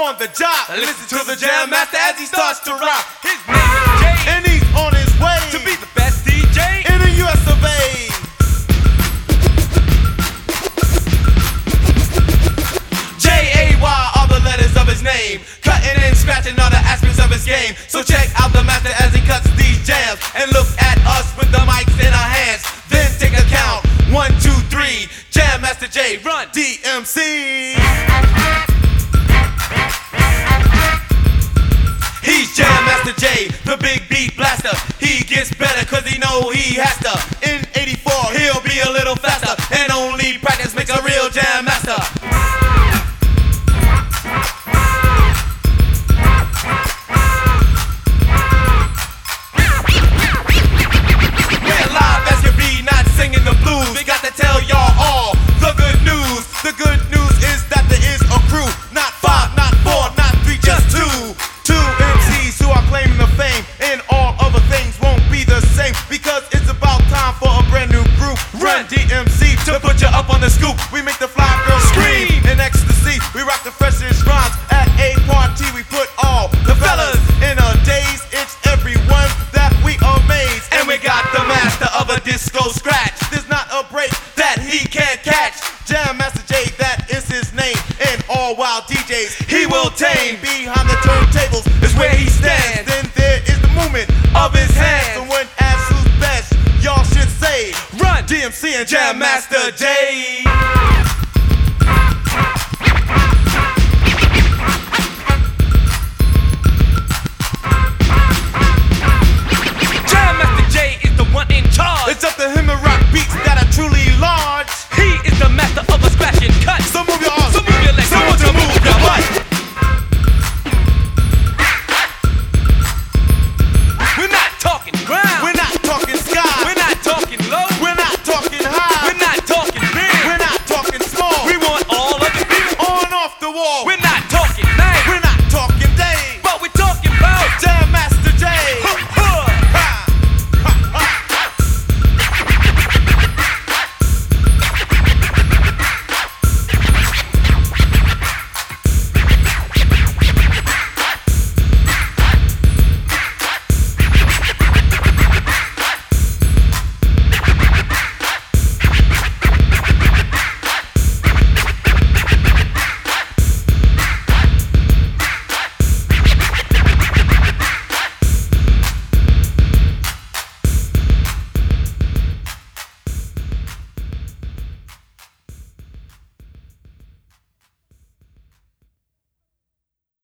on the job. Listen to the Jam Master as he starts to rock. His name is Jay, And he's on his way to be the best DJ in the US of A. J-A-Y are the letters of his name, cutting and scratching all the aspects of his game. So check out the master as he cuts these jams, and look at us with the mics in our hands. Then take a count, 1, 2, 3. Jam Master Jay, run DMC. He's Jam Master Jay, the big beat blaster. He gets better cause he know he has to. In 84 he'll be a little faster, and only practice makes a real Jam Master. We're live as can be, not singing the blues. We got to tell y'all all the good news. The good news is that there is a crew, not 5, not 4, not 3, just 2. 2 MCs who are claiming the fame, and all other things won't be the same, because it's about time for a brand new group. Run DMC To put you up on the scoop, we make the fly girls scream in ecstasy. We rock the freshest rhymes at a party. We put all the fellas in a daze. It's everyone that we amaze. and we got the master of a disco scratch There's not a break that he can't catch. Jam Master Jay, that is his name. And all wild DJs He will tame. behind the turntables Is where he stands. Then there is the movement Of his hands. Someone asks who's best, y'all should say Run DMC and Jam Jam Master Master Jay.